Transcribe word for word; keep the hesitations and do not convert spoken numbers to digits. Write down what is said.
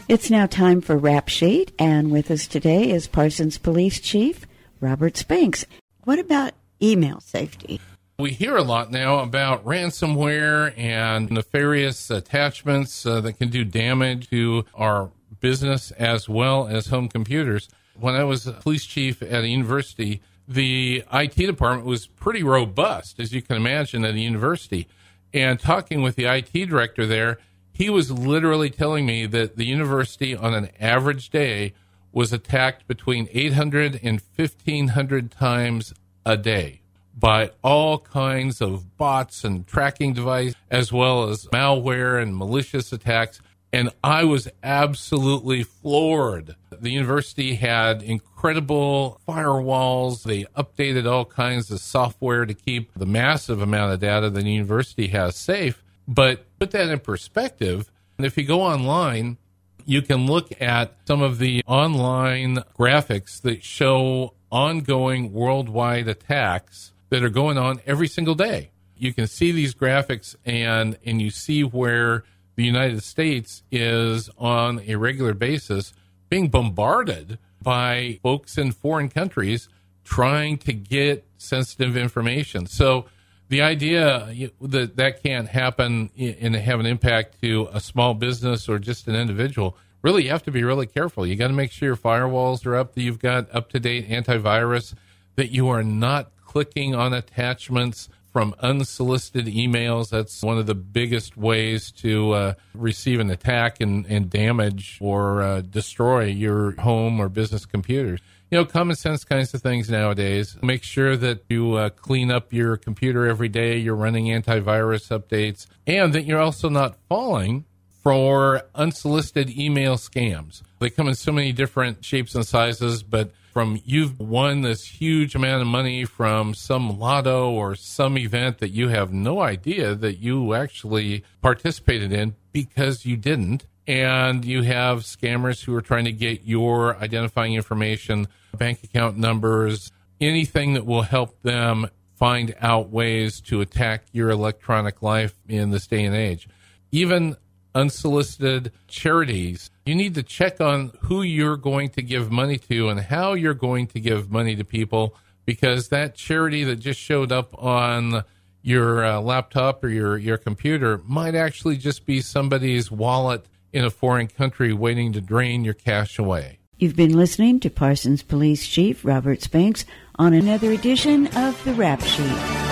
It's now time for Rap Sheet, and with us today is Parsons Police Chief Robert Spinks. What about email safety? We hear a lot now about ransomware and nefarious attachments uh, that can do damage to our business as well as home computers. When I was a police chief at a university, the I T department was pretty robust, as you can imagine, at a university. And talking with the I T director there, he was literally telling me that the university on an average day was attacked between eight hundred and fifteen hundred times a day by all kinds of bots and tracking devices, as well as malware and malicious attacks. And I was absolutely floored. The university had incredible firewalls. They updated all kinds of software to keep the massive amount of data that the university has safe. But put that in perspective, and if you go online, you can look at some of the online graphics that show ongoing worldwide attacks that are going on every single day. You can see these graphics, and, and you see where the United States is on a regular basis being bombarded by folks in foreign countries trying to get sensitive information. So the idea that that can't happen and have an impact to a small business or just an individual, really you have to be really careful. You got to make sure your firewalls are up, that you've got up-to-date antivirus, that you are not clicking on attachments from unsolicited emails. That's one of the biggest ways to uh, receive an attack and, and damage or uh, destroy your home or business computers. You know, common sense kinds of things nowadays. Make sure that you uh, clean up your computer every day, you're running antivirus updates, and that you're also not falling for unsolicited email scams. They come in so many different shapes and sizes, but from you've won this huge amount of money from some lotto or some event that you have no idea that you actually participated in because you didn't. And you have scammers who are trying to get your identifying information, bank account numbers, anything that will help them find out ways to attack your electronic life in this day and age. Even unsolicited charities, you need to check on who you're going to give money to and how you're going to give money to people, because that charity that just showed up on your uh, laptop or your, your computer might actually just be somebody's wallet in a foreign country waiting to drain your cash away. You've been listening to Parsons Police Chief Robert Spinks on another edition of the Rap Sheet.